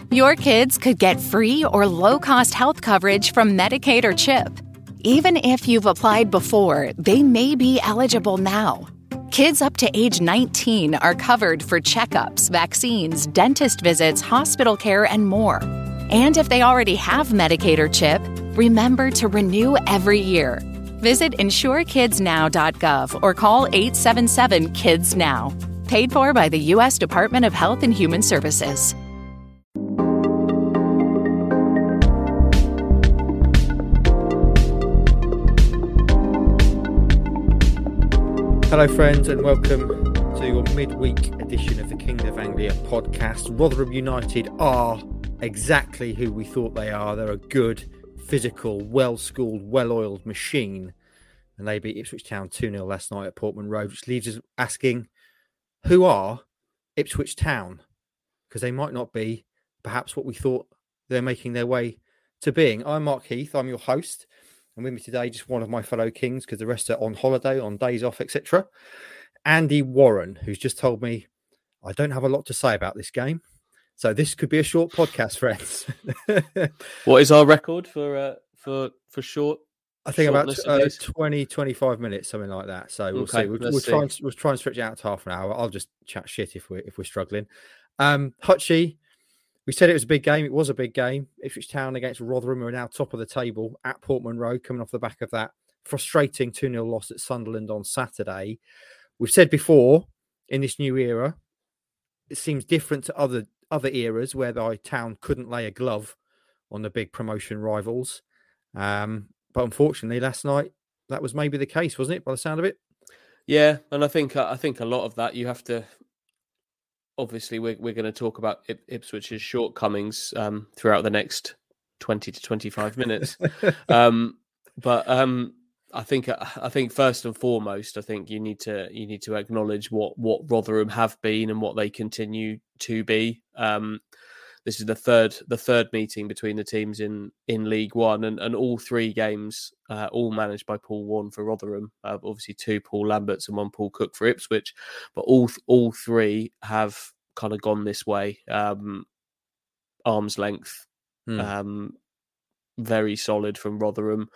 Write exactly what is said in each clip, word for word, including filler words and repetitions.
Your kids could get free or low-cost health coverage from Medicaid or CHIP. Even if you've applied before, they may be eligible now. Kids up to age nineteen are covered for checkups, vaccines, dentist visits, hospital care, and more. And if they already have Medicaid or CHIP, remember to renew every year. Visit insure kids now dot gov or call eight seven seven, KIDS NOW. Paid for by the U S Department of Health and Human Services. Hello friends and welcome to your midweek edition of the King of Anglia podcast. Rotherham United are exactly who we thought they are. They're a good, physical, well-schooled, well-oiled machine. And they beat Ipswich Town two nil last night at Portman Road, which leaves us asking, who are Ipswich Town? Because they might not be perhaps what we thought they're making their way to being. I'm Mark Heath, I'm your host. And with me today, just one of my fellow Kings, because the rest are on holiday, on days off, et cetera. Andy Warren, who's just told me I don't have a lot to say about this game. So this could be a short podcast, friends. What is our record for uh, for for short? I think about uh, twenty, twenty-five minutes, something like that. So we'll okay, see. We'll, we'll we'll see. try and we'll try and stretch it out to half an hour. I'll just chat shit if we're if we're struggling. Um, Hutchie. We said it was a big game. It was a big game. Ipswich Town against Rotherham, who are now top of the table at Portman Road, coming off the back of that frustrating two nil loss at Sunderland on Saturday. We've said before, in this new era, it seems different to other other eras whereby Town couldn't lay a glove on the big promotion rivals. Um, but unfortunately, last night, that was maybe the case, wasn't it, by the sound of it? Yeah, and I think I think a lot of that you have to... Obviously, we're, we're going to talk about Ip- Ipswich's shortcomings um, throughout the next twenty to twenty-five minutes. um, but um, I think I think first and foremost, I think you need to you need to acknowledge what, what Rotherham have been and what they continue to be. Um, this is the third the third meeting between the teams in, in League One, and, and all three games, uh, all managed by Paul Warne for Rotherham. Uh, obviously, two Paul Lamberts and one Paul Cook for Ipswich, but all all three have kind of gone this way. Um, arm's length, hmm. um, very solid from Rotherham.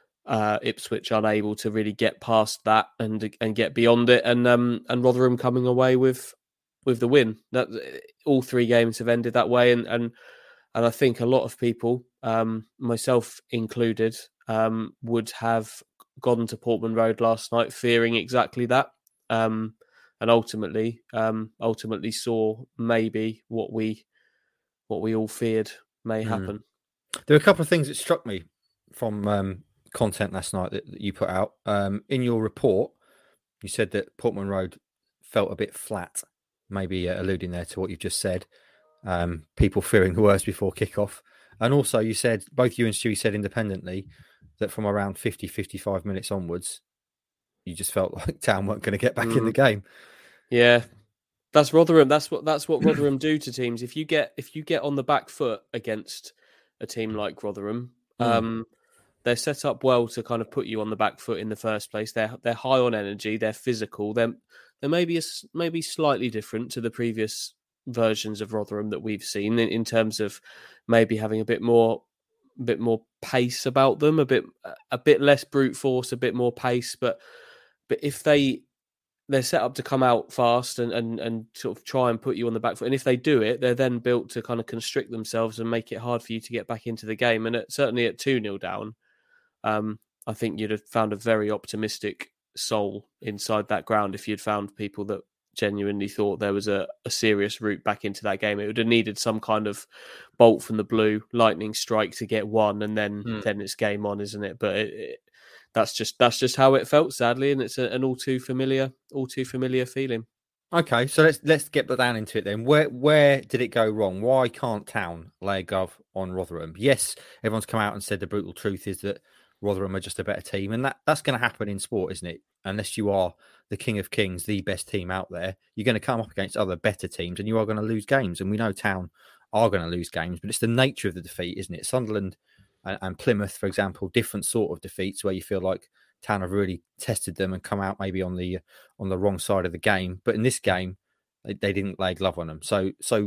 Uh, Ipswich unable to really get past that and and get beyond it, and um, and Rotherham coming away with. with the win. That all three games have ended that way, and and and I think a lot of people, um, myself included, um, would have gone to Portman Road last night fearing exactly that, um, and ultimately, um, ultimately saw maybe what we what we all feared may happen. Mm. There are a couple of things that struck me from um, content last night that, that you put out. Um, in your report, you said that Portman Road felt a bit flat. Maybe uh, alluding there to what you've just said, um, people fearing the worst before kickoff. And also you said, both you and Stewie said independently, that from around fifty, fifty-five minutes onwards, you just felt like Town weren't going to get back mm. in the game. Yeah, that's Rotherham. That's what that's what Rotherham do to teams. If you get if you get on the back foot against a team like Rotherham, mm. um, they're set up well to kind of put you on the back foot in the first place. They're they're high on energy. They're physical. They're They may be a, maybe slightly different to the previous versions of Rotherham that we've seen in, in terms of maybe having a bit more, a bit more pace about them, a bit, a bit less brute force, a bit more pace. But, but if they they're set up to come out fast and, and and sort of try and put you on the back foot, and if they do it, they're then built to kind of constrict themselves and make it hard for you to get back into the game. And at, certainly at two nil down, um, I think you'd have found a very optimistic soul inside that ground if you'd found people that genuinely thought there was a, a serious route back into that game. It would have needed some kind of bolt from the blue, lightning strike to get one, and then mm. then it's game on, isn't it? But it, it, that's just that's just how it felt, sadly, and it's a, an all too familiar, all too familiar feeling. Okay, so let's let's get down into it then. Where where did it go wrong? Why can't Town lay a glove on Rotherham? Yes, everyone's come out and said the brutal truth is that Rotherham are just a better team, and that, that's going to happen in sport, isn't it? Unless you are the king of kings, the best team out there, you're going to come up against other better teams and you are going to lose games. And we know Town are going to lose games, but it's the nature of the defeat, isn't it? Sunderland and, and Plymouth, for example, different sort of defeats where you feel like Town have really tested them and come out maybe on the on the wrong side of the game. But in this game, they, they didn't lay a glove on them. So, so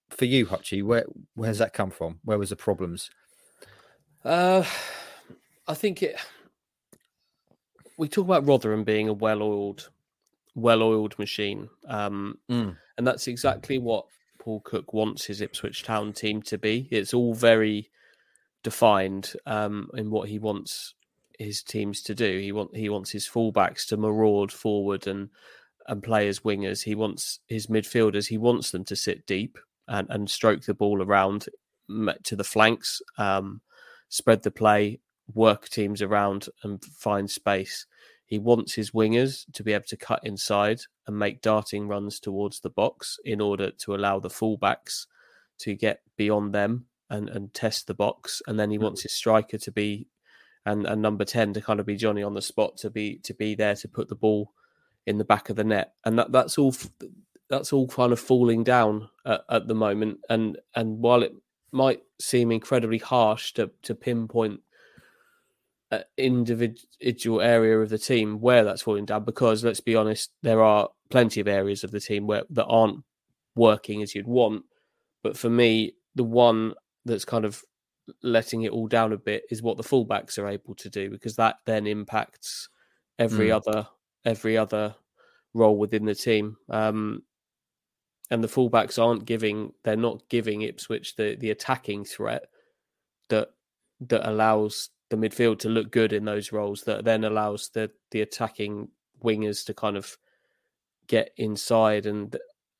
for you, Hutchie, where where's that come from? Where was the problems? Uh, I think it. We talk about Rotherham being a well-oiled, well-oiled machine, um, Mm. and that's exactly what Paul Cook wants his Ipswich Town team to be. It's all very defined um, in what he wants his teams to do. He want he wants his fullbacks to maraud forward and and play as wingers. He wants his midfielders. He wants them to sit deep and, and stroke the ball around to the flanks, um, spread the play, work teams around and find space. He wants his wingers to be able to cut inside and make darting runs towards the box in order to allow the fullbacks to get beyond them and, and test the box. And then he wants his striker to be, and, and number ten to kind of be Johnny on the spot, to be to be there to put the ball in the back of the net. And that, that's all that's all kind of falling down at, at the moment. And and while it might seem incredibly harsh to to pinpoint an individual area of the team where that's falling down, because let's be honest, there are plenty of areas of the team where that aren't working as you'd want. But for me, the one that's kind of letting it all down a bit is what the fullbacks are able to do, because that then impacts every mm. other every other role within the team. Um, and the fullbacks aren't giving, they're not giving Ipswich the, the attacking threat that that allows the midfield to look good in those roles, that then allows the, the attacking wingers to kind of get inside. And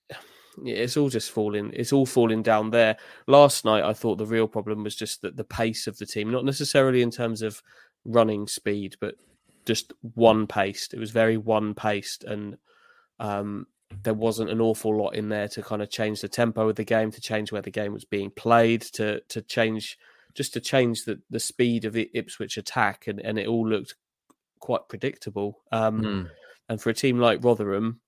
it's all just falling, it's all falling down there. Last night, I thought the real problem was just that the pace of the team, not necessarily in terms of running speed, but just one-paced. It was very one-paced, and um, there wasn't an awful lot in there to kind of change the tempo of the game, to change where the game was being played, to to change, just to change the, the speed of the Ipswich attack, and, and it all looked quite predictable. Um, mm. And for a team like Rotherham,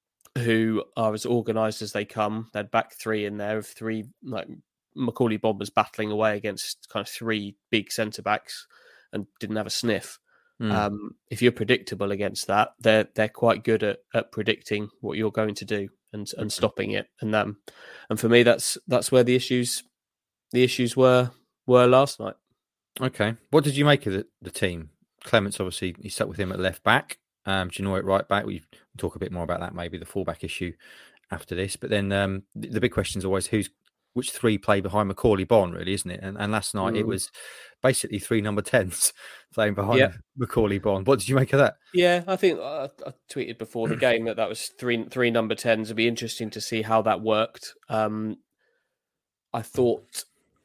who are as organised as they come, they had back three in there of three, like Macaulay Bombers battling away against kind of three big centre-backs and didn't have a sniff. Mm. Um, if you're predictable against that, they're they're quite good at, at predicting what you're going to do and and stopping it. And um, and for me, that's that's where the issues the issues were were last night. Okay, what did you make of the, the team? Clements, obviously, he stuck with him at left back. Um, do you know it right back? We talk a bit more about that, maybe the fullback issue after this. But then um, the, the big question is always who's which three play behind Macaulay Bonne, really, isn't it? And, and last night mm. it was basically three number tens playing behind yep. Macaulay Bonne. What did you make of that? Yeah, I think uh, I tweeted before the game that that was three three number tens. It'd be interesting to see how that worked. Um, I thought,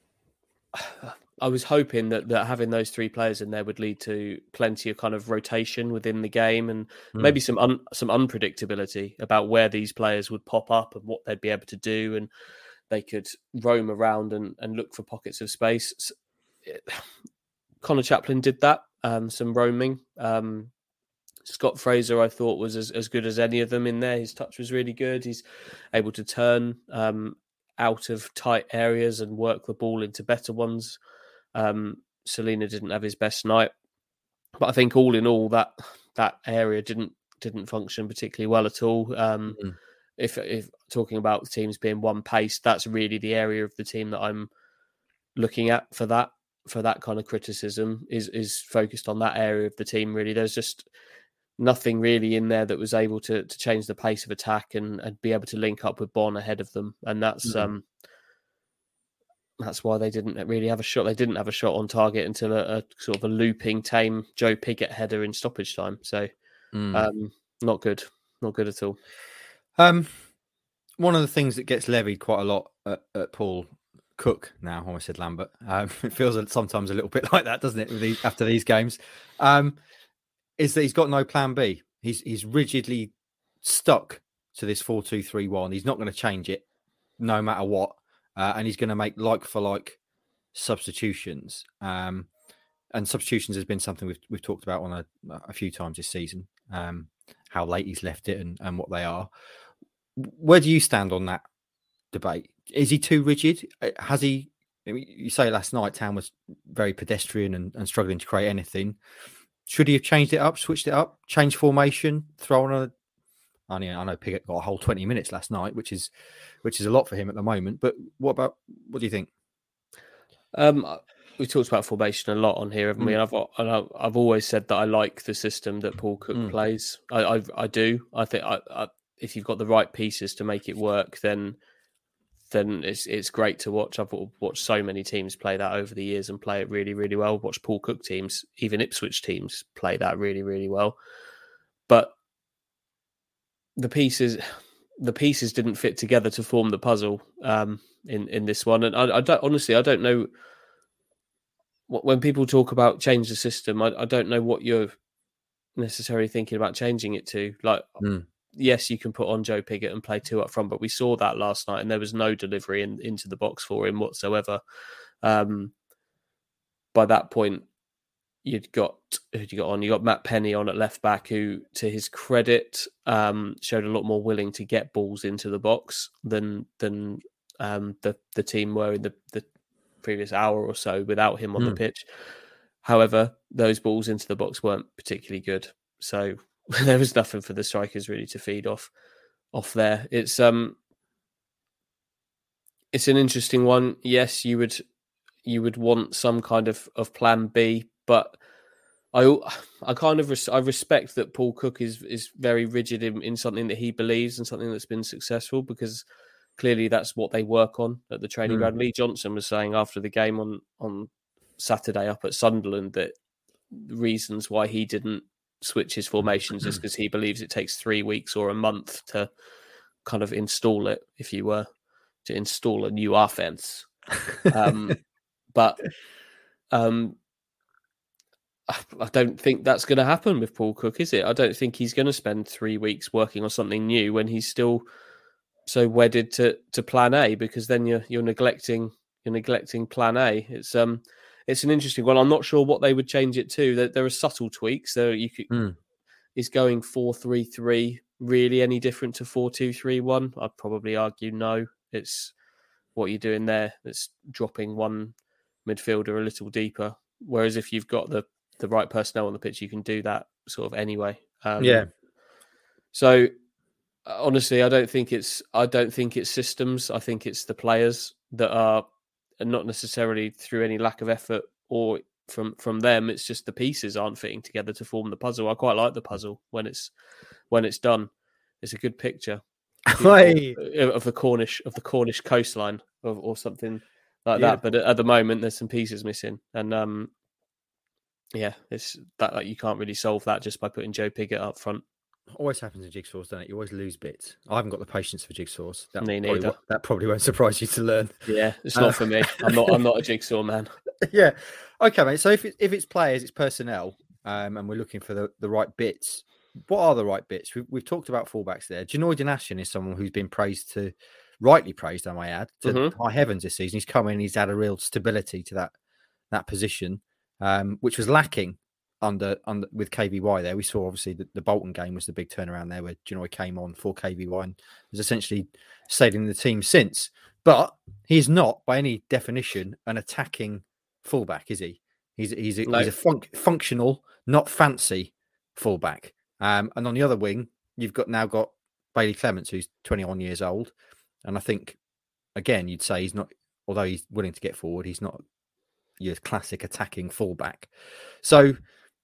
I was hoping that, that having those three players in there would lead to plenty of kind of rotation within the game, and mm. maybe some un, some unpredictability about where these players would pop up and what they'd be able to do, and they could roam around and, and look for pockets of space. Connor Chaplin did that, um, some roaming. Um, Scott Fraser, I thought, was as, as good as any of them in there. His touch was really good. He's able to turn um, out of tight areas and work the ball into better ones. Um, Selina didn't have his best night. But I think all in all, that that area didn't didn't function particularly well at all. Um, mm-hmm. If if talking about the teams being one pace, that's really the area of the team that I'm looking at for that for that kind of criticism is is focused on that area of the team. Really, there's just nothing really in there that was able to to change the pace of attack and, and be able to link up with Bonne ahead of them, and that's mm-hmm. um that's why they didn't really have a shot. They didn't have a shot on target until a, a sort of a looping tame Joe Pigott header in stoppage time. So mm. um, not good, not good at all. Um, one of the things that gets levied quite a lot at, at Paul Cook now, I almost said Lambert. Um, it feels sometimes a little bit like that, doesn't it? With these, after these games, um, is that he's got no plan B. He's he's rigidly stuck to this four two three one. He's not going to change it, no matter what, uh, and he's going to make like for like substitutions. Um, and substitutions has been something we've we've talked about on a, a few times this season. Um, how late he's left it and, and what they are. Where do you stand on that debate? Is he too rigid? Has he, you say last night, Town was very pedestrian and, and struggling to create anything. Should he have changed it up, switched it up, changed formation, thrown a I mean, I know Piggott got a whole twenty minutes last night, which is which is a lot for him at the moment. But what about what do you think? Um, we talked about formation a lot on here, haven't mm. we? And I've and I've always said that I like the system that Paul Cook mm. plays. I, I I do. I think I, I, if you've got the right pieces to make it work, then then it's it's great to watch. I've watched so many teams play that over the years and play it really, really well. Watch Paul Cook teams, even Ipswich teams, play that really, really well. But the pieces, the pieces didn't fit together to form the puzzle um, in in this one. And I, I don't honestly, I don't know when people talk about change the system. I, I don't know what you're necessarily thinking about changing it to. Like, mm. yes, you can put on Joe Piggott and play two up front, but we saw that last night, and there was no delivery in, into the box for him whatsoever. Um, by that point, you'd got who'd you got on? You got Matt Penny on at left back, who, to his credit, um, showed a lot more willing to get balls into the box than than um, the the team were in the, the previous hour or so without him on mm. the pitch. However, those balls into the box weren't particularly good, so there was nothing for the strikers really to feed off off there. It's um, it's an interesting one. Yes, you would you would want some kind of, of plan B. But I, I kind of res- I respect that Paul Cook is is very rigid in, in something that he believes and something that's been successful, because clearly that's what they work on at the training mm. ground. Lee Johnson was saying after the game on, on Saturday up at Sunderland that the reasons why he didn't switch his formations is because he believes it takes three weeks or a month to kind of install it, if you were to install a new offense. Um, but um. I don't think that's going to happen with Paul Cook, is it? I don't think he's going to spend three weeks working on something new when he's still so wedded to, to Plan A, because then you're you're neglecting you're neglecting Plan A. It's um it's an interesting one. I'm not sure what they would change it to. There, there are subtle tweaks. There you could mm. is going four three three really any different to four two three one? I'd probably argue no. It's what you're doing there. It's dropping one midfielder a little deeper. Whereas if you've got the the right personnel on the pitch, you can do that sort of anyway. Um, yeah. So honestly, I don't think it's I don't think it's systems. I think it's the players that are not necessarily through any lack of effort or from from them. It's just the pieces aren't fitting together to form the puzzle. I quite like the puzzle when it's when it's done. It's a good picture of the Cornish of the Cornish coastline or, or something like yeah. that. But at the moment, there's some pieces missing, and um. Yeah, it's that like, you can't really solve that just by putting Joe Piggott up front. Always happens in jigsaws, doesn't it? You always lose bits. I haven't got the patience for jigsaws. That Me probably, neither. That probably won't surprise you to learn. Yeah, it's not uh, for me. I'm not. I'm not a jigsaw man. Yeah. Okay, mate. So if it, if it's players, it's personnel, um, and we're looking for the, the right bits. What are the right bits? We've, we've talked about fullbacks there. Janoi Donacien is someone who's been praised to, rightly praised, I may add, to mm-hmm. high heavens this season. He's come in. He's had a real stability to that that position, um, which was lacking. Under, under with K V Y there. We saw obviously the, the Bolton game was the big turnaround there where Janoi came on for K V Y and has essentially stayed in the team since. But he's not, by any definition, an attacking fullback, is he? He's he's a, no. he's a fun- functional, not fancy fullback. Um, and on the other wing, you've got now got Bailey Clements, who's twenty-one years old. And I think, again, you'd say he's not, although he's willing to get forward, he's not your classic attacking fullback. So,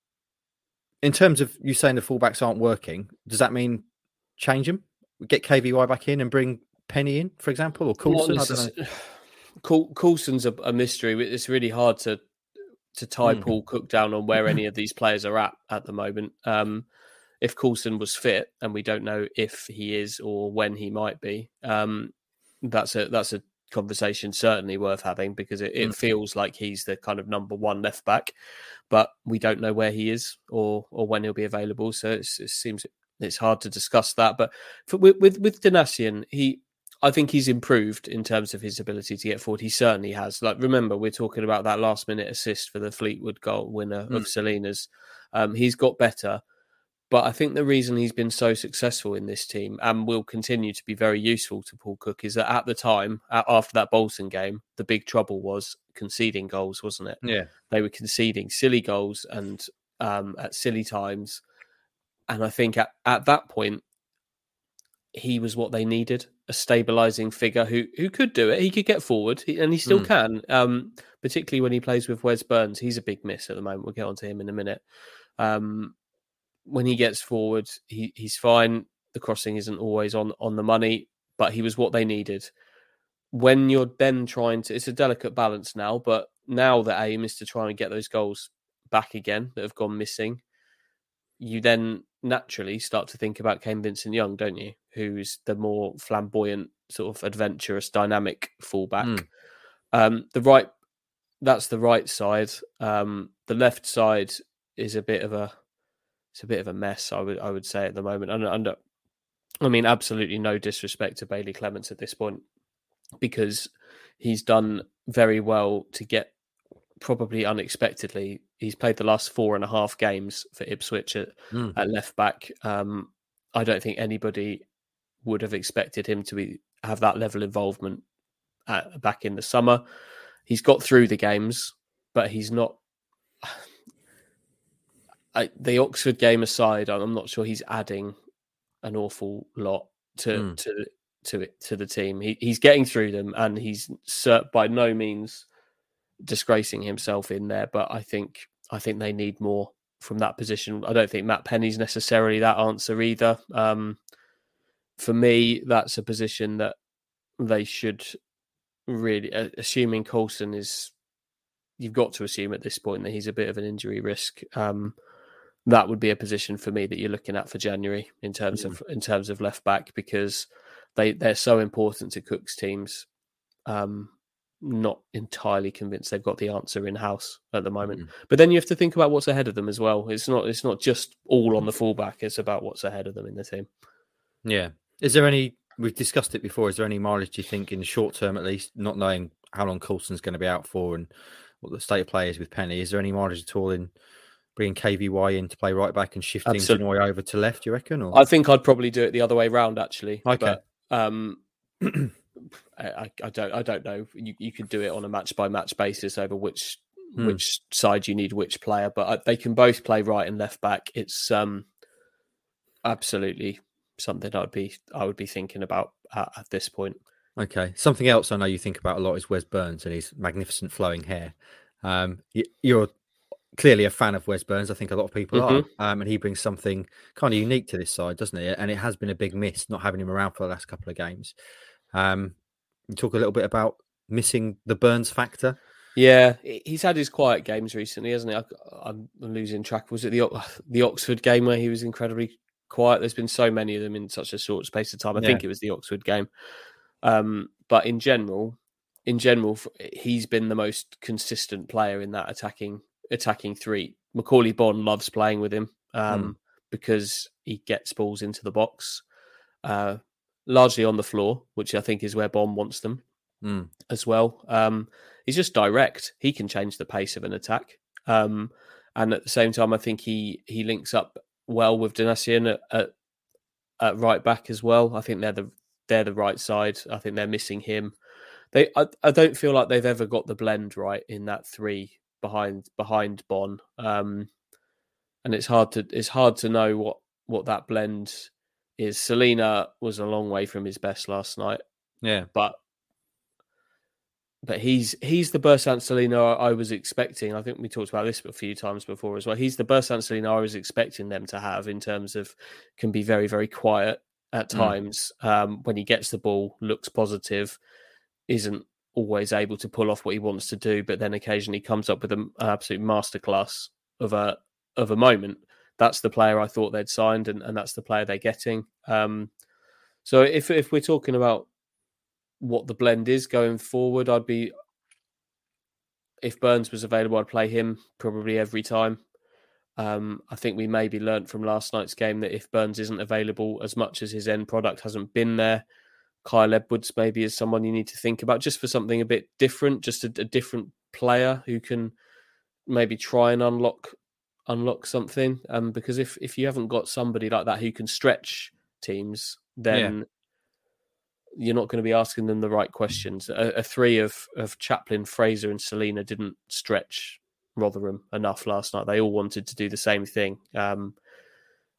in terms of you saying the fullbacks aren't working, does that mean change them? Get K V Y back in and bring Penny in, for example, or Coulson? I don't know. Coul- Coulson's a, a mystery. It's really hard to to tie mm. Paul Cook down on where any of these players are at at the moment. Um, if Coulson was fit, and we don't know if he is or when he might be, um, that's a that's a conversation certainly worth having, because it, it mm. feels like he's the kind of number one left back, but we don't know where he is or or when he'll be available. So it's, it seems it's hard to discuss that. But for, with with, with Donacien, he I think he's improved in terms of his ability to get forward. He certainly has. Like, remember, we're talking about that last minute assist for the Fleetwood goal winner mm. of Salinas. Um, he's got better. But I think the reason he's been so successful in this team and will continue to be very useful to Paul Cook is that at the time, after that Bolton game, the big trouble was conceding goals, wasn't it? Yeah. They were conceding silly goals and um, at silly times. And I think at, at that point, he was what they needed, a stabilising figure who who could do it. He could get forward, and he still mm. can, um, particularly when he plays with Wes Burns. He's a big miss at the moment. We'll get on to him in a minute. Um, when he gets forward, he, he's fine. The crossing isn't always on, on the money, but he was what they needed. When you're then trying to, it's a delicate balance now, but now the aim is to try and get those goals back again that have gone missing. You then naturally start to think about Kane Vincent-Young, don't you? Who's the more flamboyant, sort of adventurous, dynamic fullback. Mm. Um, the right, that's the right side. Um, the left side is a bit of a, it's a bit of a mess. I would, I would say at the moment. And under, I mean, absolutely no disrespect to Bailey Clements at this point, because he's done very well to get, probably unexpectedly, he's played the last four and a half games for Ipswich at, mm. at left back. Um, I don't think anybody would have expected him to be have that level of involvement at, back in the summer. He's got through the games, but he's not. I, the Oxford game aside, I'm not sure he's adding an awful lot to mm. to to it to the team. He, he's getting through them, and he's cert, by no means disgracing himself in there. But I think I think they need more from that position. I don't think Matt Penny's necessarily that answer either. Um, for me, that's a position that they should really, uh, assuming Coulson is, you've got to assume at this point that he's a bit of an injury risk. Um, that would be a position for me that you're looking at for January in terms mm. of in terms of left back, because they they're so important to Cook's teams. Um, not entirely convinced they've got the answer in house at the moment. Mm. But then you have to think about what's ahead of them as well. It's not it's not just all on the fullback. It's about what's ahead of them in the team. Yeah. Is there any? We've discussed it before. Is there any mileage, do you think, in the short term at least, not knowing how long Coulson's going to be out for and what the state of play is with Penny? Is there any mileage at all in bringing K V Y in to play right back and shifting Genoy over to left, do you reckon? Or? I think I'd probably do it the other way round, actually. Okay. But, um, I, I don't I don't know. You, you could do it on a match-by-match basis over which hmm. which side you need which player, but they can both play right and left back. It's um, absolutely something I'd be I would be thinking about at, at this point. Okay. Something else I know you think about a lot is Wes Burns and his magnificent flowing hair. Um, you're clearly a fan of Wes Burns. I think a lot of people mm-hmm. are. Um, and he brings something kind of unique to this side, doesn't he? And it has been a big miss not having him around for the last couple of games. Um, you talk a little bit about missing the Burns factor. Yeah, he's had his quiet games recently, hasn't he? I, I'm losing track. Was it the the Oxford game where he was incredibly quiet? There's been so many of them in such a short space of time. I yeah. think it was the Oxford game. Um, but in general, in general, he's been the most consistent player in that attacking attacking three. Macaulay Bonne loves playing with him um, mm. because he gets balls into the box, uh, largely on the floor, which I think is where Bonne wants them mm. as well. Um, he's just direct. He can change the pace of an attack. Um, and at the same time, I think he he links up well with Donacien at, at, at right back as well. I think they're the they're the right side. I think they're missing him. They I, I don't feel like they've ever got the blend right in that three behind behind Bonne. Um, and it's hard to it's hard to know what, what that blend is. Selina was a long way from his best last night. Yeah. But But he's he's the Bersant Selina I was expecting. I think we talked about this a few times before as well. He's the Bersant Selina I was expecting them to have in terms of can be very, very quiet at times. Mm. Um, when he gets the ball, looks positive, isn't always able to pull off what he wants to do, but then occasionally comes up with an absolute masterclass of a of a moment. That's the player I thought they'd signed, and, and that's the player they're getting. Um, so if if we're talking about what the blend is going forward, I'd be, if Burns was available, I'd play him probably every time. Um, I think we maybe learnt from last night's game that if Burns isn't available, as much as his end product hasn't been there, Kyle Edwards maybe is someone you need to think about just for something a bit different, just a, a different player who can maybe try and unlock unlock something. Um, because if, if you haven't got somebody like that who can stretch teams, then... Yeah. You're not going to be asking them the right questions. A, a three of, of Chaplin, Fraser and Selina didn't stretch Rotherham enough last night. They all wanted to do the same thing. Um,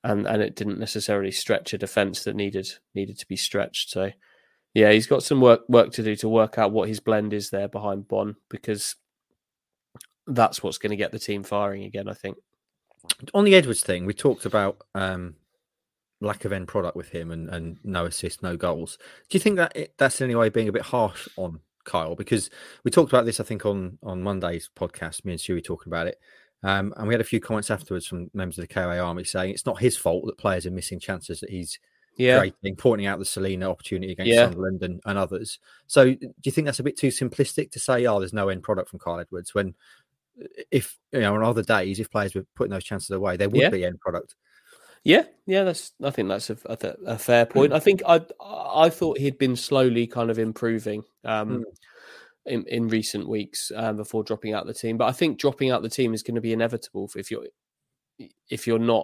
and and it didn't necessarily stretch a defence that needed needed to be stretched. So yeah, he's got some work work to do to work out what his blend is there behind Bon, because that's what's going to get the team firing again, I think. On the Edwards thing, we talked about um, lack of end product with him and, and no assists, no goals. Do you think that it, that's in any way being a bit harsh on Kyle? Because we talked about this, I think, on, on Monday's podcast, me and Stewie talking about it. Um, and we had a few comments afterwards from members of the K O A Army saying it's not his fault that players are missing chances that he's yeah. creating, pointing out the Selena opportunity against yeah. Sunderland and, and others. So do you think that's a bit too simplistic to say, oh, there's no end product from Kyle Edwards, when if, you know, on other days, if players were putting those chances away, there would yeah. be end product? Yeah, yeah, that's. I think that's a, a, a fair point. Mm. I think I I thought he'd been slowly kind of improving um, mm. in in recent weeks um, before dropping out the team. But I think dropping out the team is going to be inevitable if you're if you're not.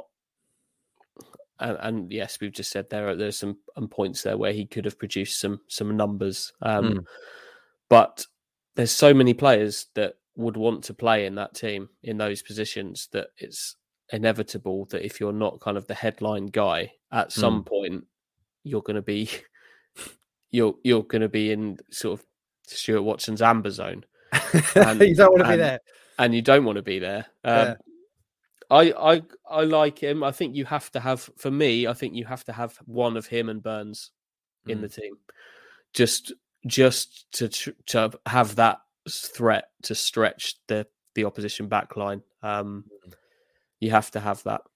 And, and yes, we've just said there are there's some points there where he could have produced some some numbers, um, mm. but there's so many players that would want to play in that team in those positions that it's inevitable that if you're not kind of the headline guy, at some mm. point you're going to be you're you're going to be in sort of Stuart Watson's amber zone. And, you don't want to and, be there, and you don't want to be there. Um, yeah. I, I I like him. I think you have to have, for me, I think you have to have one of him and Burns in mm. the team, just just to to have that threat to stretch the the opposition back line. Um, you have to have that.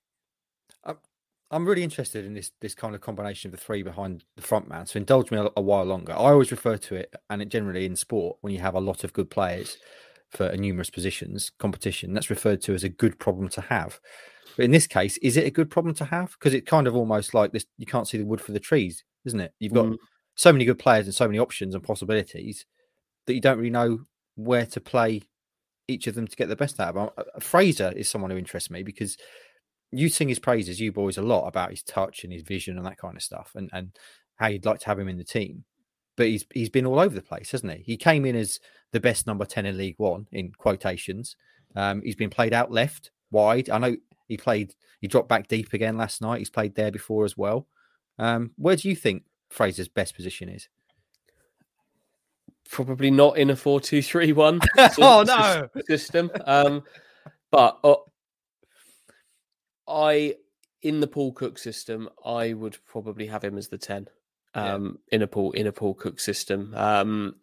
I'm really interested in this this kind of combination of the three behind the front man. So indulge me a, a while longer. I always refer to it, and it generally in sport, when you have a lot of good players for numerous positions, competition, that's referred to as a good problem to have. But in this case, is it a good problem to have? Because it kind of almost like this, you can't see the wood for the trees, isn't it? You've got mm. so many good players and so many options and possibilities that you don't really know where to play each of them to get the best out of them. Fraser is someone who interests me because you sing his praises, you boys, a lot about his touch and his vision and that kind of stuff, and, and how you'd like to have him in the team. But he's he's been all over the place, hasn't he? He came in as the best number ten in League One, in quotations. Um, he's been played out left, wide. I know he played, he dropped back deep again last night. He's played there before as well. Um, where do you think Fraser's best position is? Probably not in a four two three one oh, no. system. Um, but uh, I, in the Paul Cook system, I would probably have him as the ten. Um, yeah. in a Paul in a Paul Cook system, um,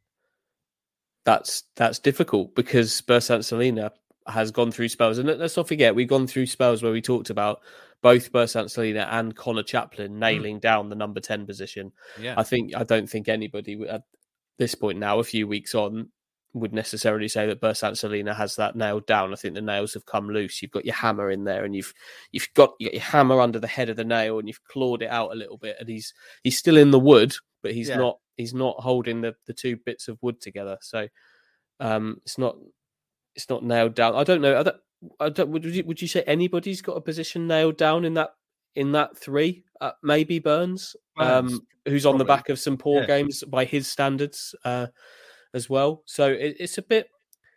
that's that's difficult because Bersant Celina has gone through spells, and let's not forget we've gone through spells where we talked about both Bersant Celina and Connor Chaplin nailing mm. down the number ten position. Yeah. I think I don't think anybody at this point now, a few weeks on, would necessarily say that Bersant Celina has that nailed down. I think the nails have come loose. You've got your hammer in there, and you've you've got, you got your hammer under the head of the nail, and you've clawed it out a little bit. And he's he's still in the wood, but he's yeah. not he's not holding the, the two bits of wood together. So um, it's not it's not nailed down. I don't know. I don't, I don't, would you would you say anybody's got a position nailed down in that in that three? Uh, maybe Burns, Burns um, who's probably on the back of some poor yeah. games by his standards. Uh, as well. So it, it's a bit,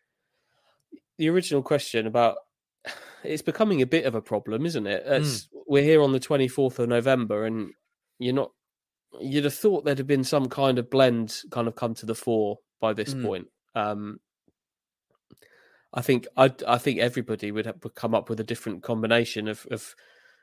the original question about, it's becoming a bit of a problem, isn't it? It's, mm. We're here on the twenty-fourth of November, and you're not, you'd have thought there'd have been some kind of blend kind of come to the fore by this mm. point. Um, I think I I think everybody would, have, would come up with a different combination of, of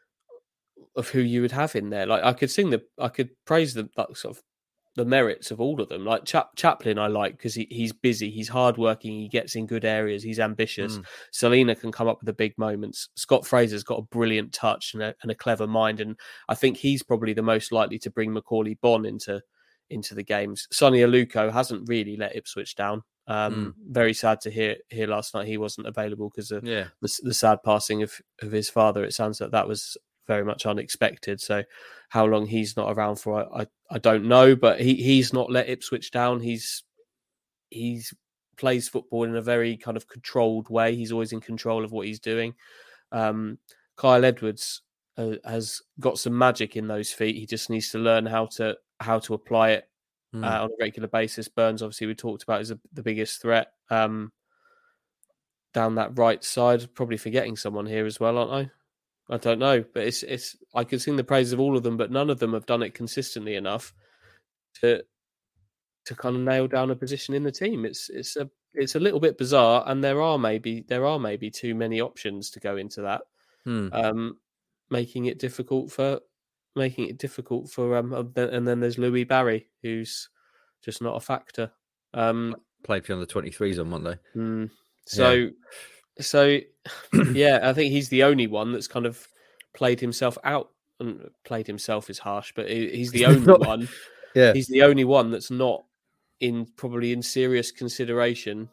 of who you would have in there. Like I could sing the, I could praise the that sort of the merits of all of them. Like Chap- Chaplin, I like because he, he's busy, he's hardworking, he gets in good areas, he's ambitious. Mm. Celina can come up with the big moments. Scott Fraser's got a brilliant touch and a, and a clever mind, and I think he's probably the most likely to bring Macaulay Bonne into into the games. Sonny Aluko hasn't really let Ipswich down. Um, mm. Very sad to hear hear last night he wasn't available because of yeah. the, the sad passing of, of his father. It sounds like that was very much unexpected. So how long he's not around for, I, I, I don't know, but he, he's not let Ipswich down. He's he's plays football in a very kind of controlled way. He's always in control of what he's doing. Um, Kyle Edwards uh, has got some magic in those feet. He just needs to learn how to how to apply it mm. uh, on a regular basis. Burns, obviously, we talked about, is a, the biggest threat um, down that right side. Probably forgetting someone here as well, aren't I? I don't know, but it's it's. I could sing the praise of all of them, but none of them have done it consistently enough to to kind of nail down a position in the team. It's it's a it's a little bit bizarre, and there are maybe there are maybe too many options to go into that, Hmm. um, making it difficult for making it difficult for um. And then there's Louis Barry, who's just not a factor. Um, Played for the under twenty-threes on Monday. mm, so Yeah. so yeah, I think he's the only one that's kind of played himself out. And played himself is harsh, but he- he's the only Not- one. Yeah. He's the only one that's not in probably in serious consideration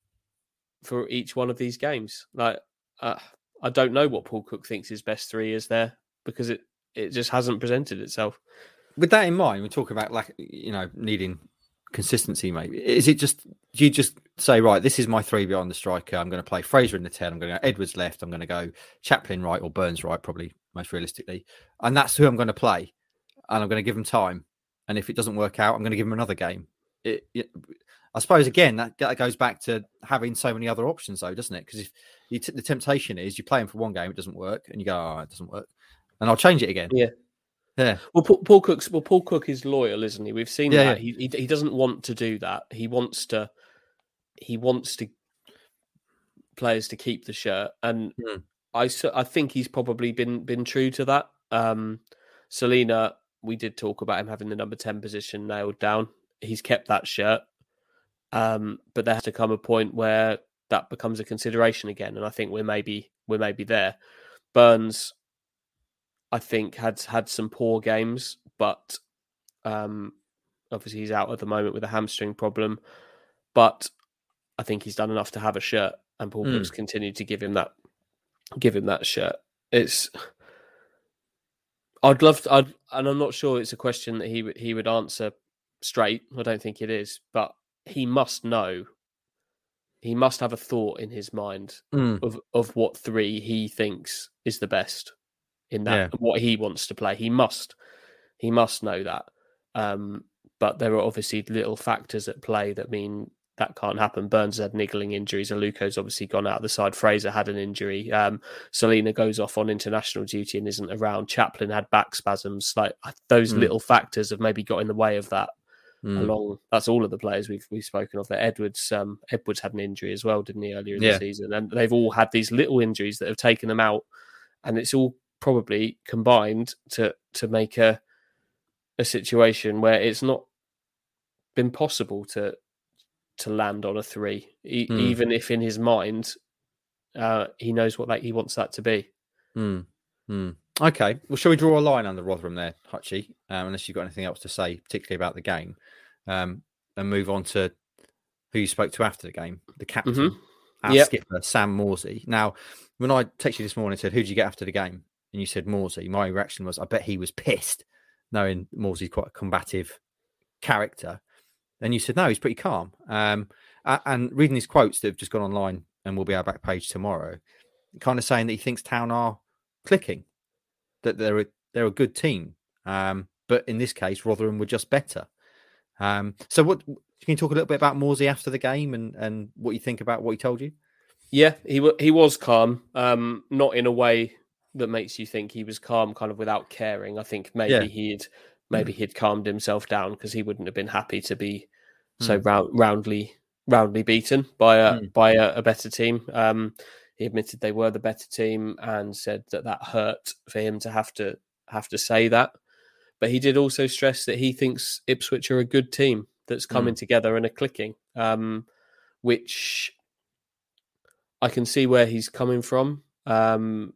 for each one of these games. Like, uh, I don't know what Paul Cook thinks his best three is there because it, it just hasn't presented itself. With that in mind, we're talking about like you know needing consistency, mate. Is it just do you just say right? This is my three behind the striker. I'm going to play Fraser in the ten. I'm going to go Edwards left. I'm going to go Chaplin right or Burns right, probably most realistically, and that's who I'm going to play. And I'm going to give him time. And if it doesn't work out, I'm going to give him another game. It, it, I suppose again that, that goes back to having so many other options, though, doesn't it? Because if you t- the temptation is you play him for one game, it doesn't work, and you go, oh, it doesn't work, and I'll change it again. Yeah. Yeah. Well, Paul, Paul Cook's well, Paul Cook is loyal, isn't he? We've seen Yeah, that. yeah. He, he he doesn't want to do that. He wants to. He wants to players to keep the shirt, and Mm. I s- I think he's probably been been true to that. Um, Selena, we did talk about him having the number ten position nailed down. He's kept that shirt, um, but there has to come a point where that becomes a consideration again, and I think we're maybe we're maybe there. Burns, I think, had had some poor games, but um, obviously he's out at the moment with a hamstring problem. But I think he's done enough to have a shirt, and Paul Mm. Cook's continued to give him that give him that shirt. It's I'd love to, I'd, and I'm not sure it's a question that he would he would answer straight. I don't think it is, but he must know. He must have a thought in his mind Mm. of of what three he thinks is the best in that, Yeah. what he wants to play. He must, he must know that. Um, but there are obviously little factors at play that mean that can't happen. Burns had niggling injuries. Aluko's obviously gone out of the side. Fraser had an injury. Um, Selena goes off on international duty and isn't around. Chaplin had back spasms. Like those Mm. little factors have maybe got in the way of that. Mm. Along, that's all of the players we've we've spoken of. That Edwards, um, Edwards had an injury as well, didn't he, earlier in Yeah. the season? And they've all had these little injuries that have taken them out, and it's all probably combined to to make a a situation where it's not been possible to to land on a three, e- Mm. even if in his mind uh, he knows what that he wants that to be. Mm. Mm. Okay. Well, shall we draw a line under Rotherham there, Hutchie? Um, unless you've got anything else to say, particularly about the game, um, and move on to who you spoke to after the game, the captain, Mhm. our Yep. skipper, Sam Morsey. Now, when I texted you this morning and said, who did you get after the game? And you said Morsey, my reaction was, I bet he was pissed, knowing Morsey's quite a combative character. And you said, no, he's pretty calm. Um, a- and reading his quotes that have just gone online and will be our back page tomorrow, kind of saying that he thinks Town are clicking, that they're a, they're a good team. Um, but in this case, Rotherham were just better. Um, so what can you talk a little bit about Morsey after the game and, and what you think about what he told you? Yeah, he wa he was calm, um, not in a way that makes you think he was calm, kind of without caring. I think maybe Yeah. he'd maybe he'd calmed himself down because he wouldn't have been happy to be so Mm. round, roundly roundly beaten by a Mm. by a, a better team. Um, he admitted they were the better team and said that that hurt for him to have to have to say that. But he did also stress that he thinks Ipswich are a good team that's coming together and are clicking, um, which I can see where he's coming from. Um,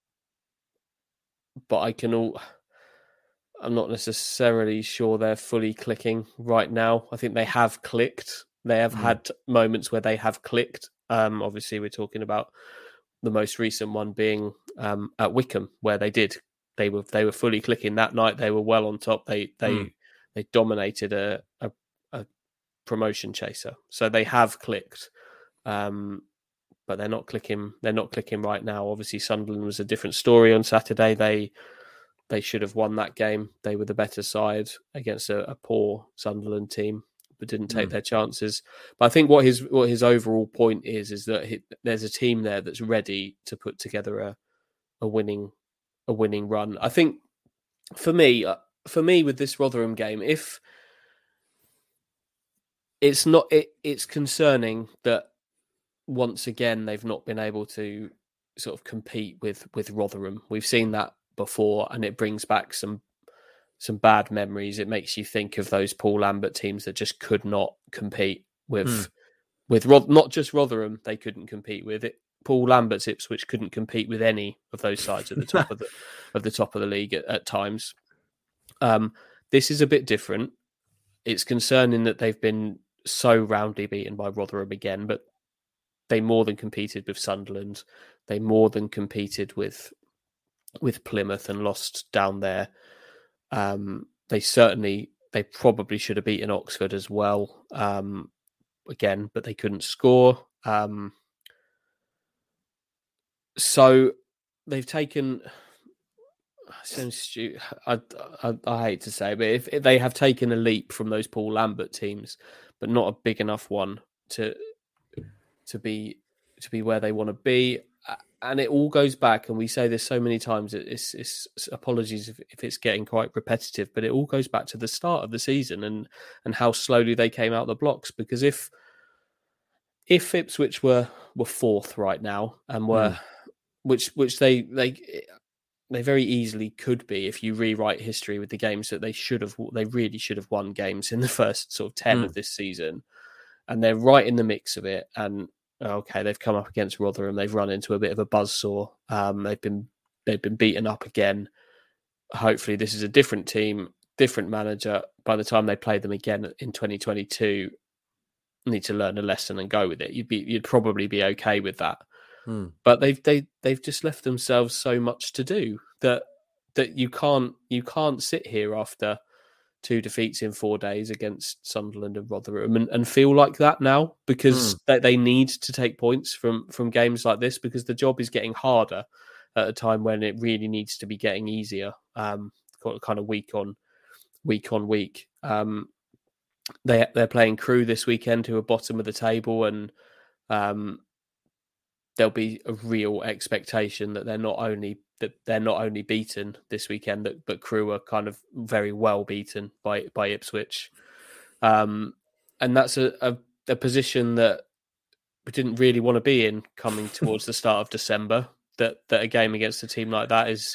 but I can all. I'm not necessarily sure they're fully clicking right now. I think they have clicked. They have Mm. had moments where they have clicked. Um, obviously, we're talking about the most recent one being um, at Wickham, where they did. They were they were fully clicking that night. They were well on top. They they Mm. they dominated a, a a promotion chaser. So they have clicked. Um, but they're not clicking. They're not clicking right now. Obviously, Sunderland was a different story on Saturday. They they should have won that game. They were the better side against a, a poor Sunderland team, but didn't take Mm. their chances. But I think what his what his overall point is is that he, there's a team there that's ready to put together a a winning a winning run. I think for me, for me with this Rotherham game, if it's not, it, it's concerning that once again they've not been able to sort of compete with with Rotherham. We've seen that before, and it brings back some some bad memories. It makes you think of those Paul Lambert teams that just could not compete with mm. with Roth- not just Rotherham. They couldn't compete with it. Paul Lambert's Ipswich couldn't compete with any of those sides at the top of the of the top of the league at, at times. Um, this is a bit different. It's concerning that they've been so roundly beaten by Rotherham again, but they more than competed with Sunderland. They more than competed with with Plymouth and lost down there. Um, they certainly, they probably should have beaten Oxford as well. Um, again, but they couldn't score. Um, so they've taken. Sounds stupid. I, I, I hate to say, but if, if they have taken a leap from those Paul Lambert teams, but not a big enough one to to be to be where they want to be. And it all goes back, and we say this so many times, it's, it's apologies if, if it's getting quite repetitive, but it all goes back to the start of the season and and how slowly they came out the blocks. Because if if Ipswich were were fourth right now, and were mm. which which they they they very easily could be if you rewrite history with the games that they should have, they really should have won games in the first sort of ten mm. of this season, and they're right in the mix of it. And okay, they've come up against Rotherham. They've run into a bit of a buzzsaw. Um, they've been they've been beaten up again. Hopefully, this is a different team, different manager. By the time they play them again in twenty twenty-two, need to learn a lesson and go with it. You'd be you'd probably be okay with that. Hmm. But they've they they've just left themselves so much to do that that you can't you can't sit here after two defeats in four days against Sunderland and Rotherham and, and feel like that now, because mm. they, they need to take points from, from games like this, because the job is getting harder at a time when it really needs to be getting easier, um, kind of week on week on week. Um, they, they're playing Crewe this weekend, who are bottom of the table, and um, there'll be a real expectation that they're not only that they're not only beaten this weekend, that, but Crewe are kind of very well beaten by by Ipswich. Um, and that's a, a, a position that we didn't really want to be in coming towards the start of December, that, that a game against a team like that is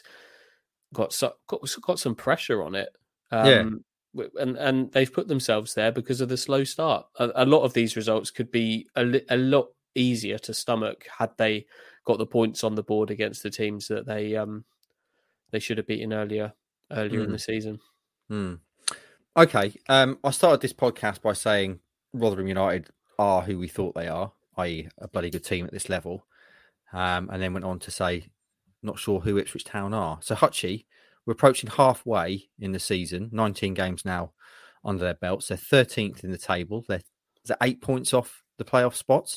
got so, got, got some pressure on it. Um, yeah. And, and they've put themselves there because of the slow start. A, a lot of these results could be a, a lot easier to stomach had they got the points on the board against the teams that they um they should have beaten earlier earlier mm. in the season. Mm. Okay, um, I started this podcast by saying Rotherham United are who we thought they are, that is a bloody good team at this level, um, and then went on to say not sure who Ipswich Town are. So Hutchie, we're approaching halfway in the season, nineteen games now under their belts. They're thirteenth in the table. They're, they're eight points off the playoff spots.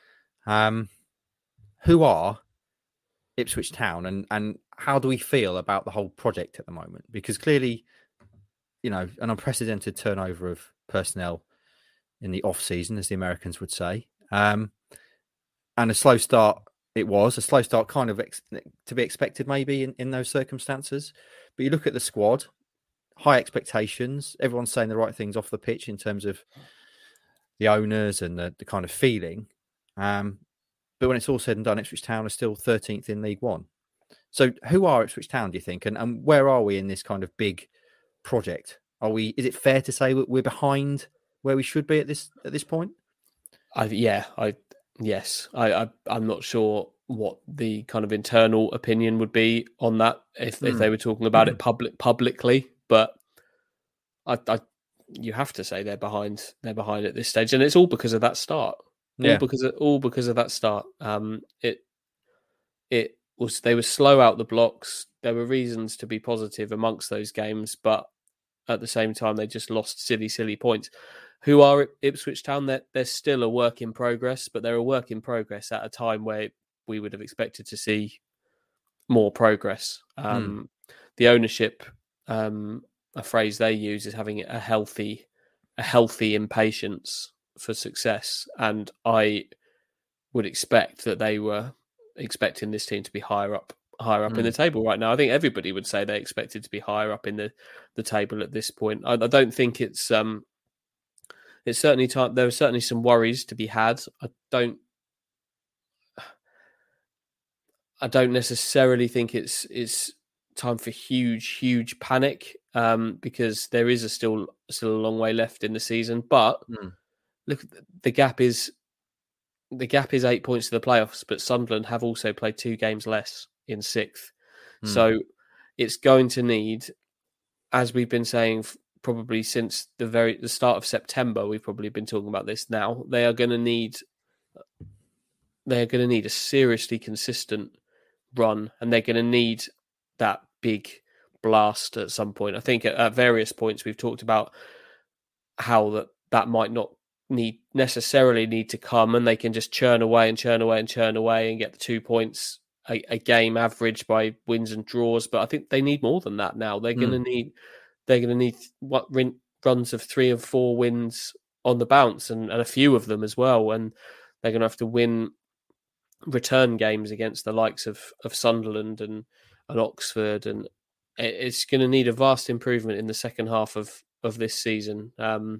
Um, who are Ipswich Town, and, and how do we feel about the whole project at the moment? Because clearly, you know, an unprecedented turnover of personnel in the off season, as the Americans would say, um, and a slow start. It was a slow start, kind of ex- to be expected, maybe in, in those circumstances. But you look at the squad, high expectations. Everyone's saying the right things off the pitch in terms of the owners and the, the kind of feeling. Um, but when it's all said and done, Ipswich Town are still thirteenth in League One. So who are Ipswich Town, do you think? And, and where are we in this kind of big project? Are we? Is it fair to say we're behind where we should be at this at this point? I, yeah, I yes. I, I I'm not sure what the kind of internal opinion would be on that if mm. if they were talking about mm. it public publicly, but I, I you have to say they're behind. They're behind at this stage, and it's all because of that start. All yeah. because of, all because of that start. Um, it it was they were slow out the blocks. There were reasons to be positive amongst those games, but at the same time, they just lost silly, silly points. Who are Ipswich Town? They're, they're still a work in progress, but they're a work in progress at a time where we would have expected to see more progress. Um, mm. The ownership, um, a phrase they use, is having a healthy, a healthy impatience for success, and I would expect that they were expecting this team to be higher up, higher up Mm. in the table right now. I think everybody would say they expected to be higher up in the, the table at this point. I, I don't think it's um, it's certainly time. There are certainly some worries to be had. I don't. I don't necessarily think it's it's time for huge, huge panic um, because there is a still still a long way left in the season. But Mm. look, the gap is the gap is eight points to the playoffs. But Sunderland have also played two games less in sixth, Mm. so it's going to need, as we've been saying probably since the very the start of September, we've probably been talking about this now. They are going to need they are going to need a seriously consistent run, and they're going to need that big blast at some point. I think at, at various points we've talked about how that that might not need necessarily need to come, and they can just churn away and churn away and churn away and get the two points a, a game average by wins and draws. But I think they need more than that now. They're mm. going to need they're going to need what runs of three or four wins on the bounce, and, and a few of them as well, and they're going to have to win return games against the likes of, of Sunderland and, and Oxford, and it's going to need a vast improvement in the second half of, of this season um,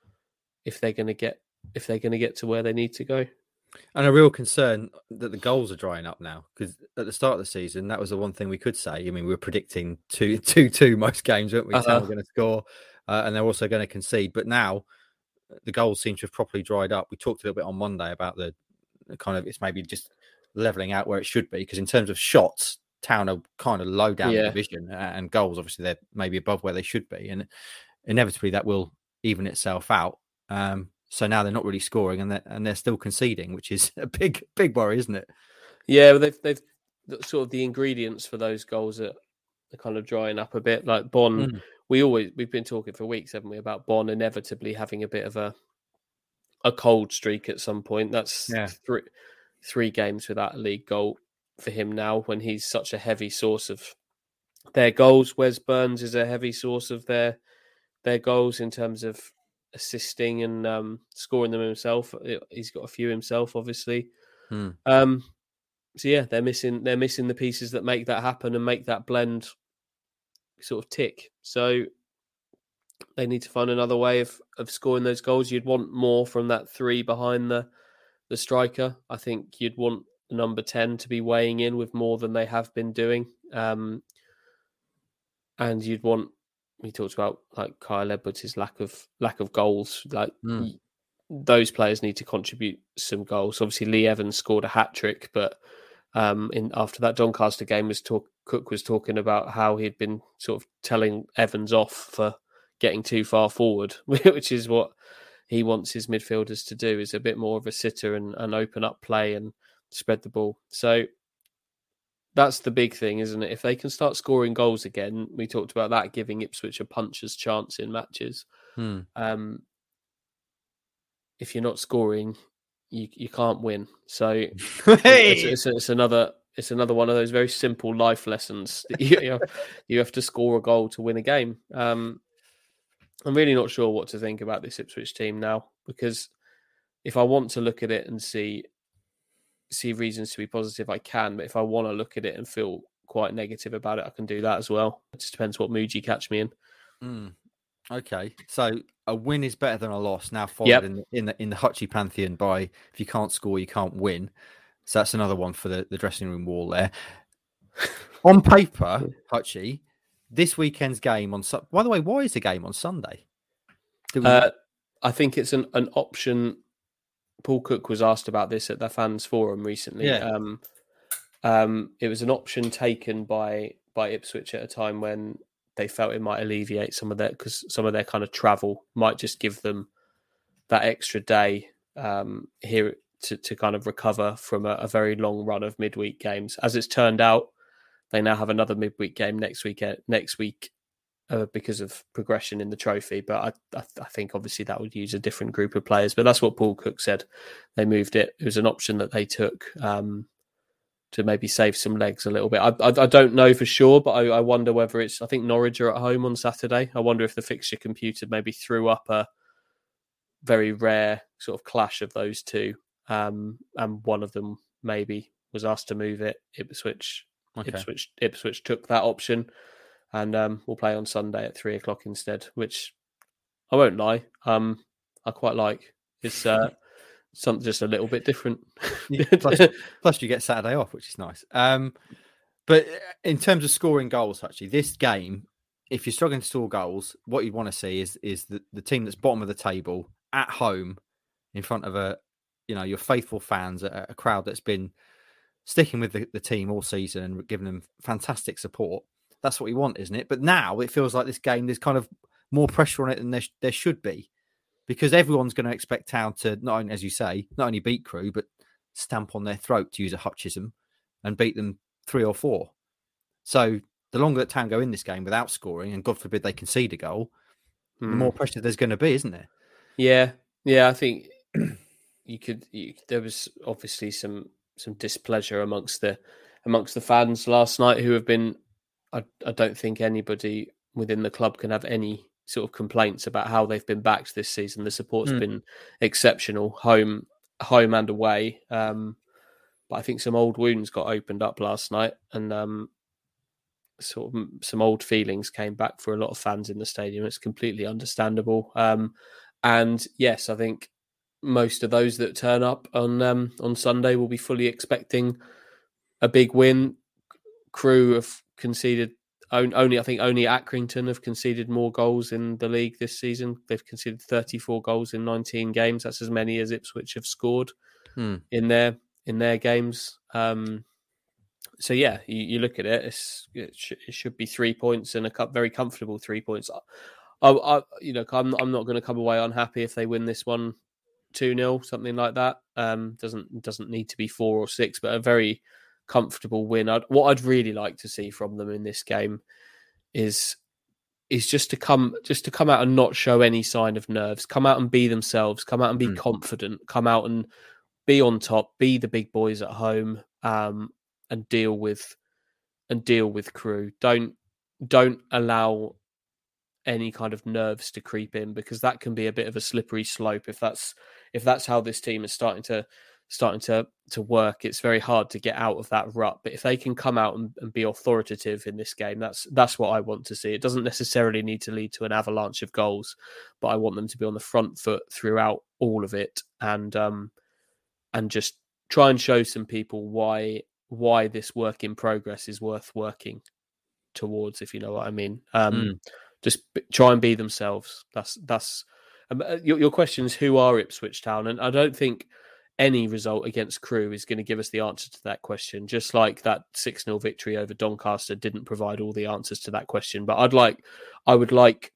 if they're going to get if they're going to get to where they need to go. And a real concern that the goals are drying up now, because at the start of the season, that was the one thing we could say. I mean, we were predicting two two two most games, weren't we? Uh-huh. Town were going to score, uh, and they're also going to concede. But now the goals seem to have properly dried up. We talked a little bit on Monday about the kind of it's maybe just leveling out where it should be, because in terms of shots, Town are kind of low down yeah. the division, and goals obviously they're maybe above where they should be, and inevitably that will even itself out. Um, so now they're not really scoring, and they're, and they're still conceding, which is a big big worry, isn't it? Yeah, well, they've they've sort of the ingredients for those goals are, are kind of drying up a bit. Like Bonn, mm. we always we've been talking for weeks, haven't we, about Bonn inevitably having a bit of a a cold streak at some point. That's yeah. three three games without a league goal for him now, when he's such a heavy source of their goals. Wes Burns is a heavy source of their their goals in terms of assisting and um, scoring them himself. He's got a few himself, obviously. Hmm. Um, so yeah, they're missing they're missing the pieces that make that happen and make that blend sort of tick. So they need to find another way of, of scoring those goals. You'd want more from that three behind the the striker. I think you'd want the number ten to be weighing in with more than they have been doing. Um, and you'd want, we talked about like Kyle Edwards' lack of lack of goals. Like mm. those players need to contribute some goals. Obviously, Lee Evans scored a hat trick, but um, in after that Doncaster game, was talk, Cook was talking about how he'd been sort of telling Evans off for getting too far forward, which is what he wants his midfielders to do, is a bit more of a sitter and, and open up play and spread the ball. So that's the big thing, isn't it? If they can start scoring goals again, we talked about that, giving Ipswich a puncher's chance in matches. Hmm. Um, if you're not scoring, you you can't win. So hey! it's, it's, it's another it's another one of those very simple life lessons. That you, you, know, you have to score a goal to win a game. Um, I'm really not sure what to think about this Ipswich team now, because if I want to look at it and see see reasons to be positive, I can. But if I want to look at it and feel quite negative about it, I can do that as well. It just depends what mood you catch me in. Mm. Okay, so a win is better than a loss now, followed yep. in the in the in the Hutchie pantheon by if you can't score, you can't win. So that's another one for the, the dressing room wall there. On paper, Hutchie, this weekend's game on... By the way, why is the game on Sunday? We... Uh, I think it's an, an option. Paul Cook was asked about this at the fans forum recently. Yeah. Um, um, it was an option taken by by Ipswich at a time when they felt it might alleviate some of their... Because some of their kind of travel might just give them that extra day um, here to, to kind of recover from a, a very long run of midweek games. As it's turned out, they now have another midweek game next week. Next week, uh, because of progression in the trophy. But I, I, I think obviously that would use a different group of players. But that's what Paul Cook said. They moved it. It was an option that they took um, to maybe save some legs a little bit. I, I, I don't know for sure, but I, I wonder whether it's. I think Norwich are at home on Saturday. I wonder if the fixture computer maybe threw up a very rare sort of clash of those two, um, and one of them maybe was asked to move it. Ipswich Okay. Ipswich Ipswich took that option, and um, we'll play on Sunday at three o'clock instead. Which I won't lie, um, I quite like. It's uh, something just a little bit different. Yeah, plus, plus, you get Saturday off, which is nice. Um, but in terms of scoring goals, actually, this game, if you're struggling to score goals, what you want to see is is the, the team that's bottom of the table at home, in front of a, you know, your faithful fans, a, a crowd that's been sticking with the, the team all season and giving them fantastic support. That's what we want, isn't it? But now it feels like this game, there's kind of more pressure on it than there, there should be, because everyone's going to expect Town to, not only, as you say, not only beat Crewe, but stamp on their throat, to use a Hutchism, and beat them three or four. So the longer that Town go in this game without scoring, and God forbid they concede a goal, hmm. the more pressure there's going to be, isn't there? Yeah, yeah. I think you could. You, there was obviously some some displeasure amongst the amongst the fans last night, who have been. I, I don't think anybody within the club can have any sort of complaints about how they've been backed this season. The support's mm. been exceptional, home, home and away. Um, but I think some old wounds got opened up last night, and um, sort of some old feelings came back for a lot of fans in the stadium. It's completely understandable. Um, and yes, I think most of those that turn up on um, on Sunday will be fully expecting a big win. Crewe have conceded only, I think only Accrington have conceded more goals in the league this season. They've conceded thirty-four goals in nineteen games. That's as many as Ipswich have scored hmm. in their in their games. Um, so yeah, you, you look at it, it's, it, sh- it should be three points and a very comfortable three points. I, I you know, I'm I'm not going to come away unhappy if they win this one two nil, something like that. Um, doesn't doesn't need to be four or six, but a very comfortable win. I'd, what I'd really like to see from them in this game is is just to come just to come out and not show any sign of nerves. Come out and be themselves. Come out and be mm. confident. Come out and be on top. Be the big boys at home, um, and deal with and deal with Crewe. Don't don't allow any kind of nerves to creep in, because that can be a bit of a slippery slope. If that's if that's how this team is starting to starting to to work, it's very hard to get out of that rut. But if they can come out and, and be authoritative in this game, that's that's what I want to see. It doesn't necessarily need to lead to an avalanche of goals, but I want them to be on the front foot throughout all of it, and um and just try and show some people why why this work in progress is worth working towards, if you know what I mean. Um mm. Just b- try and be themselves. That's that's um, your, your question is, who are Ipswich Town? And I don't think any result against Crewe is going to give us the answer to that question, just like that six nil victory over Doncaster didn't provide all the answers to that question. But I'd like, I would like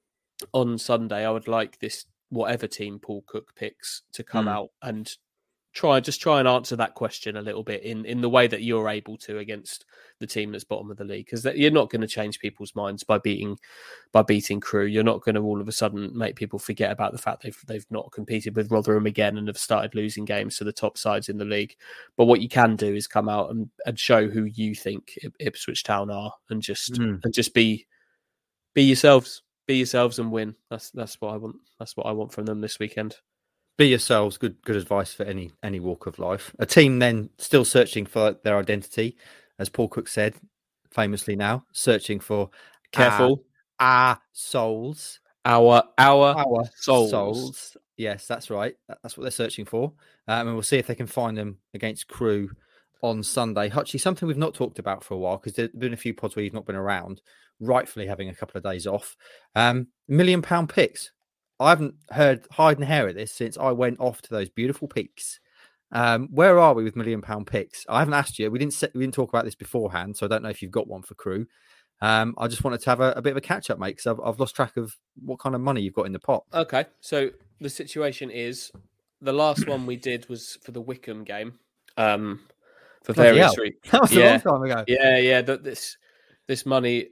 on Sunday, I would like this, whatever team Paul Cook picks, to come mm. out and try, just try and answer that question a little bit in, in the way that you're able to against the team that's bottom of the league. Because you're not going to change people's minds by beating by beating Crewe. You're not going to all of a sudden make people forget about the fact they've they've not competed with Rotherham again and have started losing games to the top sides in the league. But what you can do is come out and, and show who you think Ipswich Town are, and just mm. and just be be yourselves, be yourselves and win. That's that's what I want. That's what I want from them this weekend. Be yourselves. Good, good advice for any any walk of life. A team then still searching for their identity, as Paul Cook said famously. Now searching for careful our, our souls, our our our souls. souls. Yes, that's right. That's what they're searching for, um, and we'll see if they can find them against Crewe on Sunday. Hutchie, something we've not talked about for a while, because there's been a few pods where you've not been around, rightfully having a couple of days off. Um, million pound picks. I haven't heard hide and hair at this since I went off to those beautiful peaks. Um, where are we with million pound picks? I haven't asked you. We didn't we didn't talk about this beforehand, so I don't know if you've got one for Crewe. Um, I just wanted to have a, a bit of a catch up, mate, because I've, I've lost track of what kind of money you've got in the pot. Okay, so the situation is, the last one we did was for the Wycombe game. Um, for various reasons. That was yeah. a long time ago. Yeah, yeah. The, this this money.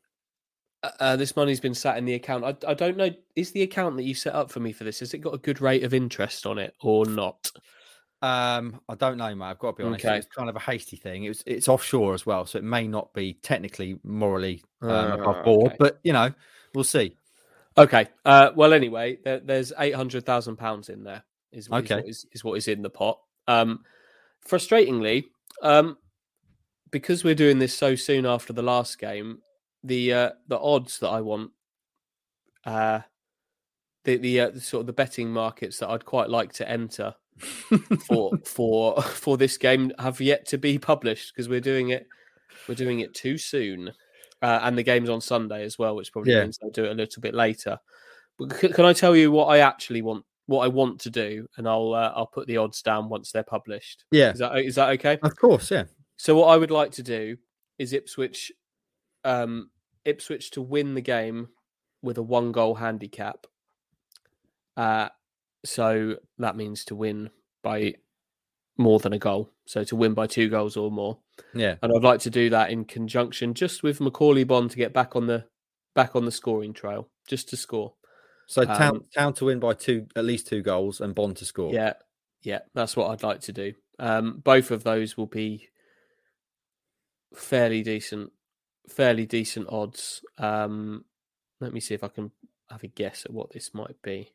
Uh, this money's been sat in the account. I, I don't know. Is the account that you set up for me for this, has it got a good rate of interest on it or not? Um, I don't know, mate. I've got to be honest. Okay. It's kind of a hasty thing. It was, it's offshore as well, so it may not be technically morally um, uh, above board, okay. But you know, we'll see. Okay. Uh, well, anyway, there, there's eight hundred thousand pounds in there. Is, okay. is, what is, is what is in the pot. Um, frustratingly, um, because we're doing this so soon after the last game, the uh, the odds that I want, uh, the the, uh, the sort of the betting markets that I'd quite like to enter for for for this game have yet to be published because we're doing it we're doing it too soon, uh, and the game's on Sunday as well, which probably yeah. means I'll do it a little bit later. But c- can I tell you what I actually want? What I want to do, and I'll uh, I'll put the odds down once they're published. Yeah, is that is that okay? Of course, yeah. So what I would like to do is Ipswich, um, Ipswich to win the game with a one goal handicap. Uh, so that means to win by more than a goal. So to win by two goals or more. Yeah, and I'd like to do that in conjunction just with Macaulay Bonne to get back on the back on the scoring trail, just to score. So town um, town to win by two, at least two goals, and Bonne to score. Yeah, yeah, that's what I'd like to do. Um, both of those will be fairly decent, fairly decent odds. Um, let me see if I can have a guess at what this might be.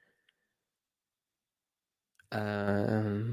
Um,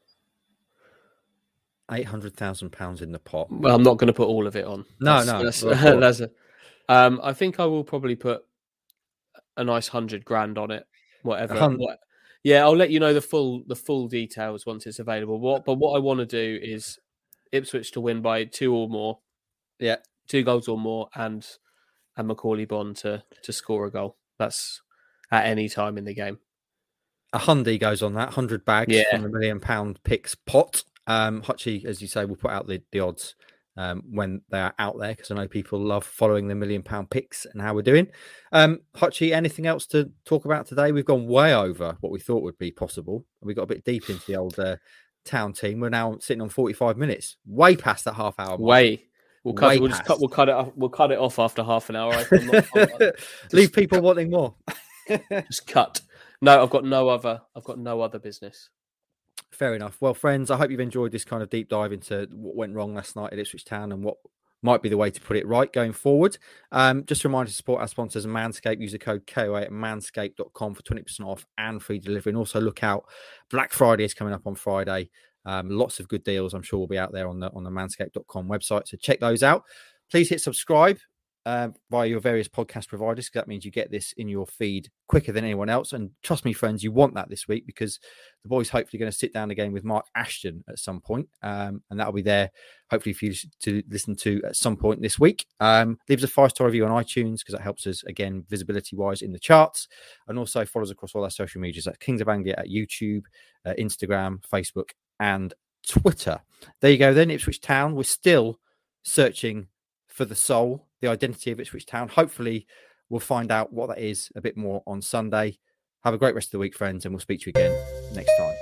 eight hundred thousand pounds in the pot. Well, I'm not going to put all of it on. No, that's, no, that's, well, that's a, um, I think I will probably put a nice hundred grand on it, whatever. Um, what, yeah, I'll let you know the full the full details once it's available. What, but what I want to do is Ipswich to win by two or more, yeah, two goals or more, and and Macaulay Bonne to to score a goal. That's at any time in the game. A hundy goes on that hundred bags yeah. from the million pound picks pot. Um, Hutchie, as you say, will put out the the odds. Um, when they are out there, because I know people love following the million pound picks and how we're doing. Um, Hutchie, anything else to talk about today? We've gone way over what we thought would be possible. We got a bit deep into the old uh, town team. We're now sitting on forty-five minutes, way past that half hour mark. Way. We'll cut. Way We'll just cut. We'll cut it. Off, we'll cut it off after half an hour. I'm not, I'm not, Leave people wanting more. Just cut. No, I've got no other. I've got no other business. Fair enough. Well, friends, I hope you've enjoyed this kind of deep dive into what went wrong last night at Ipswich Town and what might be the way to put it right going forward. Um, just a reminder to support our sponsors, Manscaped. Use the code K O A at manscaped dot com for twenty percent off and free delivery. And also look out, Black Friday is coming up on Friday. Um, lots of good deals, I'm sure, will be out there on the on the manscaped dot com website. So check those out. Please hit subscribe uh, via your various podcast providers, because that means you get this in your feed quicker than anyone else. And trust me, friends, you want that this week, because the boys hopefully going to sit down again with Mark Ashton at some point, um, and that'll be there hopefully for you to listen to at some point this week. Um, leave us a five-star review on iTunes, because that helps us, again, visibility-wise in the charts, and also follow us across all our social medias at Kings of Anglia at YouTube, uh, Instagram, Facebook, and Twitter. There you go then, Ipswich Town. We're still searching for the soul, the identity of Ipswich Town. Hopefully we'll find out what that is a bit more on Sunday. Have a great rest of the week, friends, and we'll speak to you again next time.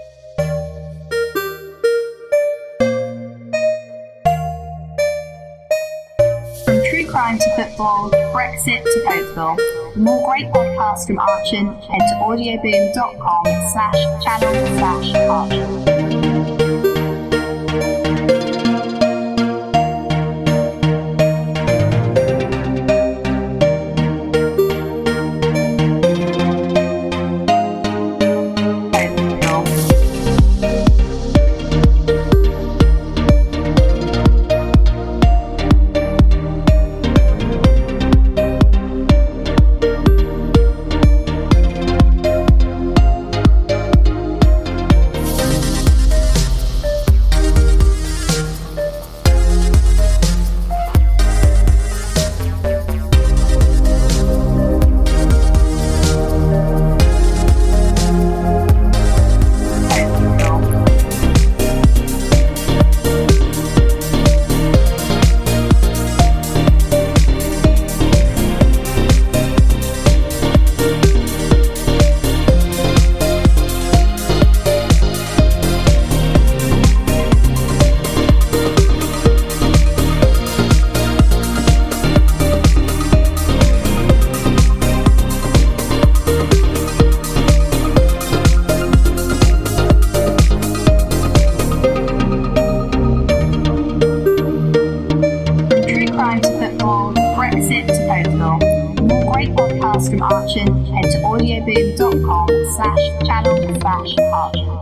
From true crime to football, Brexit to Cokeville. For more great podcasts from Archon, head to audioboom.com slash channel slash Archon. From Archon, head to audioboom.com slash channel slash Archon.